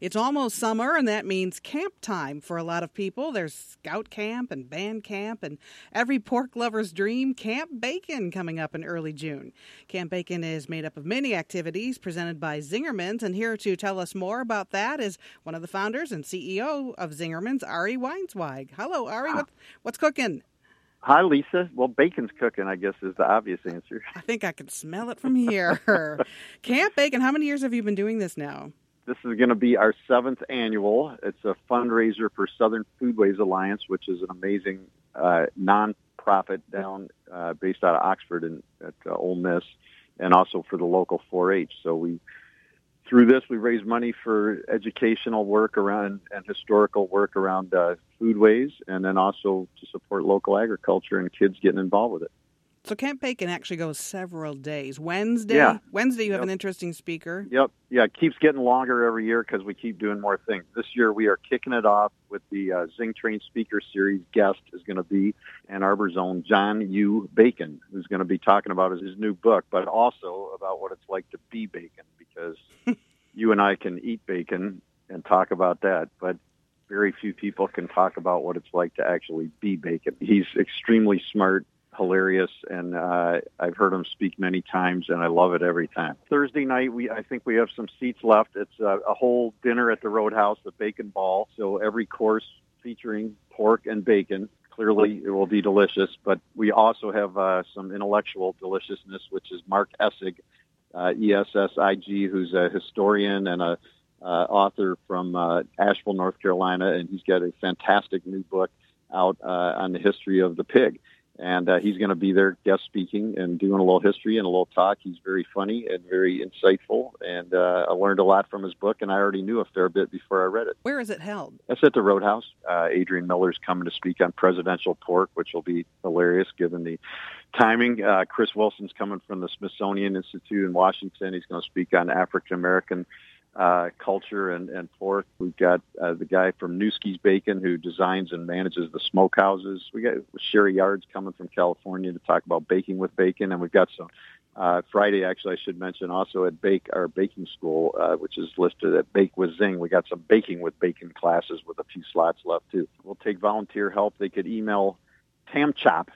It's almost summer, and that means camp time for a lot of people. There's scout camp and band camp and every pork lover's dream, Camp Bacon, coming up in early June. Camp Bacon is made up of many activities presented by Zingerman's, and here to tell us more about that is one of the founders and CEO of Zingerman's, Ari Weinzweig. Hello, Ari. What's cooking? Hi, Lisa. Well, bacon's cooking, I guess, is the obvious answer. I think I can smell it from here. Camp Bacon, how many years have you been doing this now? This is going to be our 7th annual. It's a fundraiser for Southern Foodways Alliance, which is an amazing non-profit down based out of Oxford at Ole Miss, and also for the local 4-H. So through this, we raise money for educational work around and historical work around foodways, and then also to support local agriculture and kids getting involved with it. So Camp Bacon actually goes several days. Wednesday you have an interesting speaker. Yep. Yeah, it keeps getting longer every year because we keep doing more things. This year we are kicking it off with the Zing Train Speaker Series. Guest is going to be Ann Arbor's own John U. Bacon, who's going to be talking about his new book, but also about what it's like to be bacon, because you and I can eat bacon and talk about that, but very few people can talk about what it's like to actually be bacon. He's extremely smart, hilarious, and I've heard him speak many times, and I love it every time. Thursday night, I think we have some seats left. It's a whole dinner at the Roadhouse, the Bacon Ball. So every course featuring pork and bacon. Clearly, it will be delicious, but we also have some intellectual deliciousness, which is Mark Essig, Essig, who's a historian and a author from Asheville, North Carolina, and he's got a fantastic new book out on the history of the pig. And he's going to be there guest speaking and doing a little history and a little talk. He's very funny and very insightful, and I learned a lot from his book, and I already knew a fair bit before I read it. Where is it held? That's at the Roadhouse. Adrian Miller's coming to speak on presidential pork, which will be hilarious given the timing. Chris Wilson's coming from the Smithsonian Institute in Washington. He's going to speak on African-American culture and pork. We've got the guy from Newski's Bacon who designs and manages the smokehouses. We got Sherry Yards coming from California to talk about baking with bacon, and we've got some Friday, actually, I should mention also at our baking school, which is listed at Bake with Zing. We got some baking with bacon classes with a few slots left too. We'll take volunteer help. They could email Tamchop,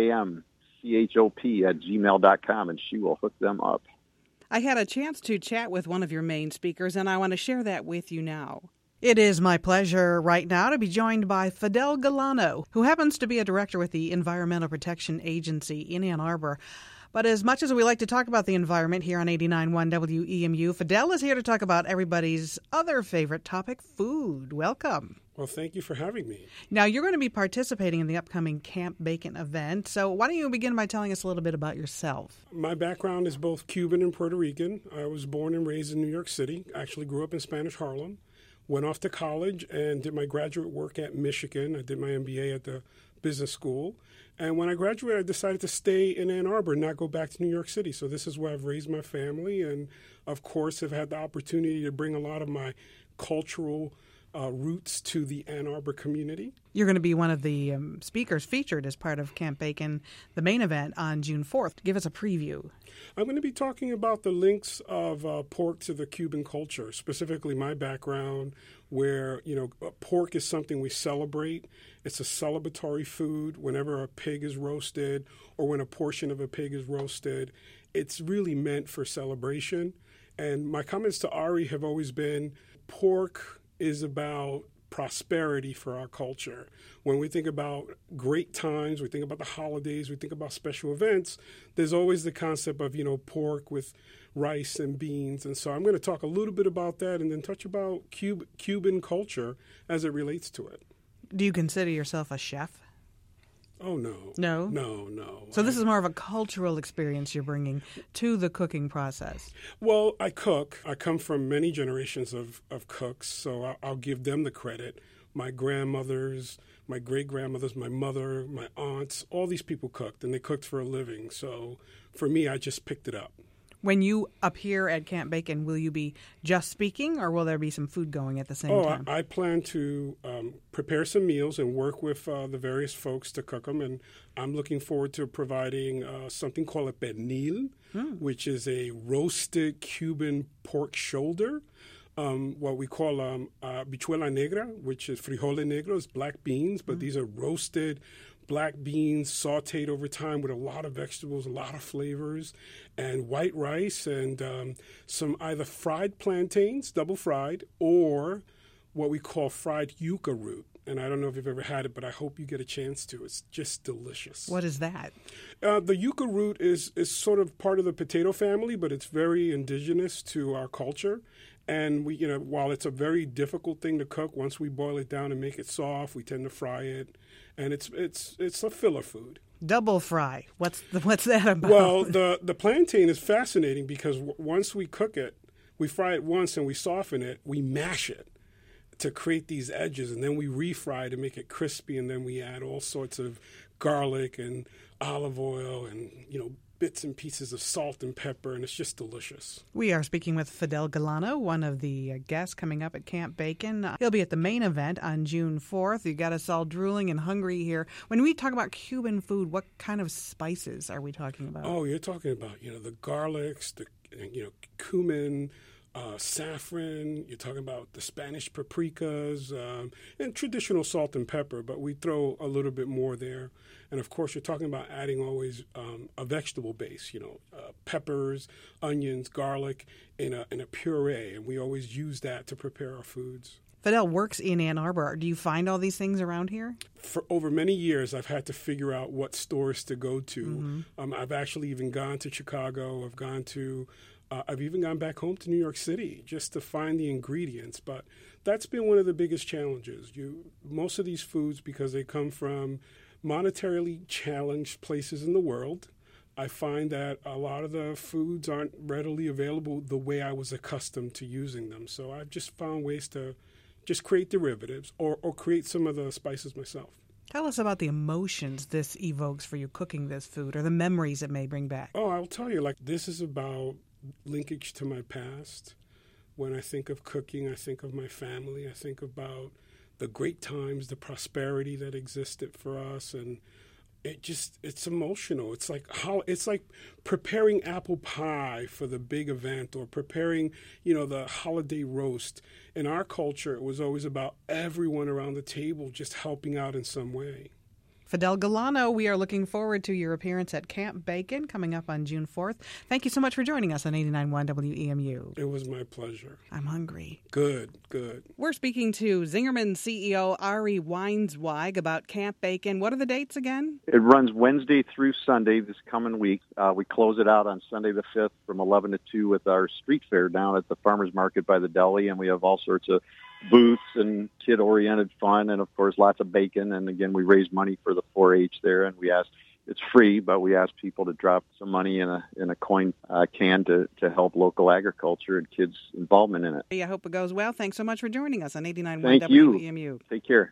TAMCHOP @gmail.com, and she will hook them up. I had a chance to chat with one of your main speakers, and I want to share that with you now. It is my pleasure right now to be joined by Fidel Galano, who happens to be a director with the Environmental Protection Agency in Ann Arbor. But as much as we like to talk about the environment here on 89.1 WEMU, Fidel is here to talk about everybody's other favorite topic, food. Welcome. Well, thank you for having me. Now, you're going to be participating in the upcoming Camp Bacon event, so why don't you begin by telling us a little bit about yourself? My background is both Cuban and Puerto Rican. I was born and raised in New York City, actually grew up in Spanish Harlem, went off to college and did my graduate work at Michigan. I did my MBA at the business school. And when I graduated, I decided to stay in Ann Arbor and not go back to New York City. So this is where I've raised my family and, of course, have had the opportunity to bring a lot of my cultural roots to the Ann Arbor community. You're going to be one of the speakers featured as part of Camp Bacon, the main event on June 4th. Give us a preview. I'm going to be talking about the links of pork to the Cuban culture, specifically my background, where, pork is something we celebrate. It's a celebratory food. Whenever a pig is roasted or when a portion of a pig is roasted, it's really meant for celebration. And my comments to Ari have always been pork is about prosperity for our culture. When we think about great times, we think about the holidays, we think about special events, there's always the concept of, pork with rice and beans. And so I'm going to talk a little bit about that and then touch about Cuban culture as it relates to it. Do you consider yourself a chef? Oh, no. No? No. So this is more of a cultural experience you're bringing to the cooking process. Well, I cook. I come from many generations of cooks, so I'll give them the credit. My grandmothers, my great-grandmothers, my mother, my aunts, all these people cooked, and they cooked for a living. So for me, I just picked it up. When you appear at Camp Bacon, will you be just speaking, or will there be some food going at the same time? I plan to prepare some meals and work with the various folks to cook them, and I'm looking forward to providing something called a pernil, which is a roasted Cuban pork shoulder. what we call bichuela negra, which is frijole negros, black beans, but these are roasted black beans sauteed over time with a lot of vegetables, a lot of flavors, and white rice and some either fried plantains, double fried, or what we call fried yuca root. And I don't know if you've ever had it, but I hope you get a chance to. It's just delicious. What is that? The yuca root is sort of part of the potato family, but it's very indigenous to our culture. And we, while it's a very difficult thing to cook, once we boil it down and make it soft, we tend to fry it, and it's a filler food. Double fry. What's that about? Well, the plantain is fascinating because once we cook it, we fry it once and we soften it, we mash it to create these edges, and then we refry to make it crispy, and then we add all sorts of garlic and olive oil and bits and pieces of salt and pepper, and it's just delicious. We are speaking with Fidel Galano, one of the guests coming up at Camp Bacon. He'll be at the main event on June 4th. You got us all drooling and hungry here. When we talk about Cuban food, what kind of spices are we talking about? Oh, you're talking about the garlics, the cumin, saffron. You're talking about the Spanish paprikas and traditional salt and pepper, but we throw a little bit more there. And of course, you're talking about adding always a vegetable base. Peppers, onions, garlic in a puree, and we always use that to prepare our foods. Fidel works in Ann Arbor. Do you find all these things around here? For over many years, I've had to figure out what stores to go to. I've actually even gone to Chicago. I've even gone back home to New York City just to find the ingredients. But that's been one of the biggest challenges. Most of these foods, because they come from monetarily challenged places in the world, I find that a lot of the foods aren't readily available the way I was accustomed to using them. So I've just found ways to just create derivatives or create some of the spices myself. Tell us about the emotions this evokes for you cooking this food, or the memories it may bring back. Oh, I'll tell you, this is about linkage to my past. When I think of cooking, I think of my family. I think about the great times, the prosperity that existed for us, and it's emotional. It's like preparing apple pie for the big event, or preparing, the holiday roast. In our culture, it was always about everyone around the table just helping out in some way. Fidel Galano, we are looking forward to your appearance at Camp Bacon coming up on June 4th. Thank you so much for joining us on 89.1 WEMU. It was my pleasure. I'm hungry. Good. We're speaking to Zingerman CEO Ari Weinzweig about Camp Bacon. What are the dates again? It runs Wednesday through Sunday this coming week. We close it out on Sunday the 5th from 11 to 2 with our street fair down at the farmers market by the deli, and we have all sorts of booths and kid-oriented fun, and of course lots of bacon. And again, we raise money for the 4-H there, and it's free, but we ask people to drop some money in a coin can to help local agriculture and kids' involvement in it. I hope it goes well. Thanks so much for joining us on 89.1 Thank WEMU. You. Take care.